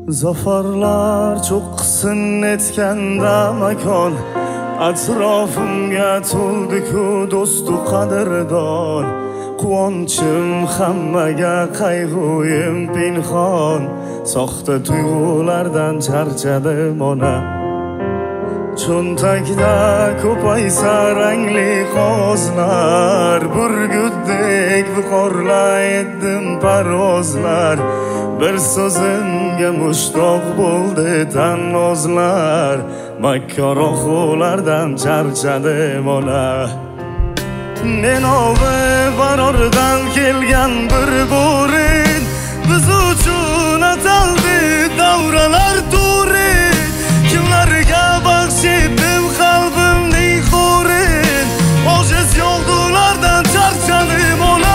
Zafarlar cho'qqisın etganda makon, atrofimga to'ldi-ku do'stu qadrdon. Quvonchim hammaga, qayg'uyim pinhon, soxta tuyg'ulardan charchadim ona. Cho'ntakda ko'paysa rangli qog'ozlar, burgutdek viqorlaydim parvozlar. Bir so'zimga mushtoq bo'ldi tannozlar, makkarohlardan charchadim ona. Men ovi barordan kelgan bir bo'rin, biz uchun ataldi davralar turi. Kimlarga baxsh etdim qalbimning xo'rin, ojiz yog'dulardan charchadim ona.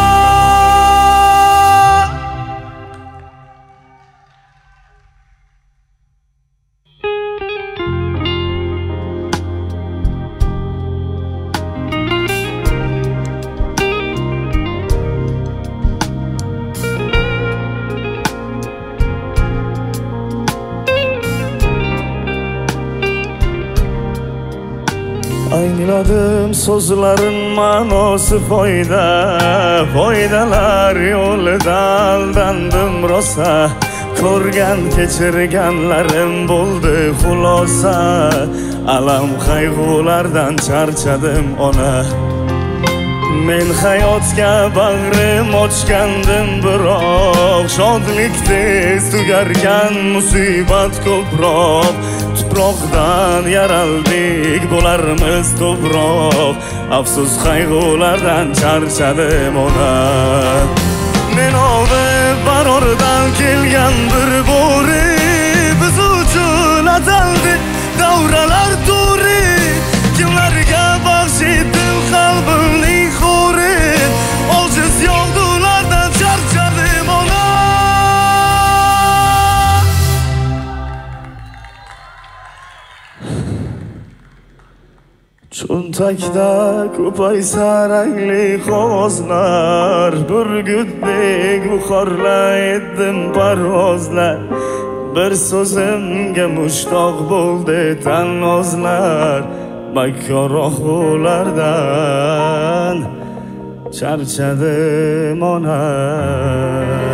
Angladim so'zlarin ma'nosi foyda, foydalar yo'lida aldandim rosa. Ko'rgan kechirganlarim bo'ldi xulosa, alam qayg'ulardan charchadim ona. Men hayotga bag'rim ochgandim biroq, shodlik tez tugarkan, musibat ko'proq. Tuproqdan yaraldik, bo'larmiz to'proq, afsus qayg'ulardan charchadim ona. Men ovi barordan kelgan bir bo'ri, biz uchun ataldi davralar turi. Kimlarga baxsh etdim qalbimning xo'rin, ojiz yog'dulardan charchadim ona. Cho'ntakda ko'paysa rangli qog'ozlar, burgutdek buxorlaydim parvozlar. Bir so'zimga mushtoq bo'ldi tannozlar, makkarohlardan charchadim ona.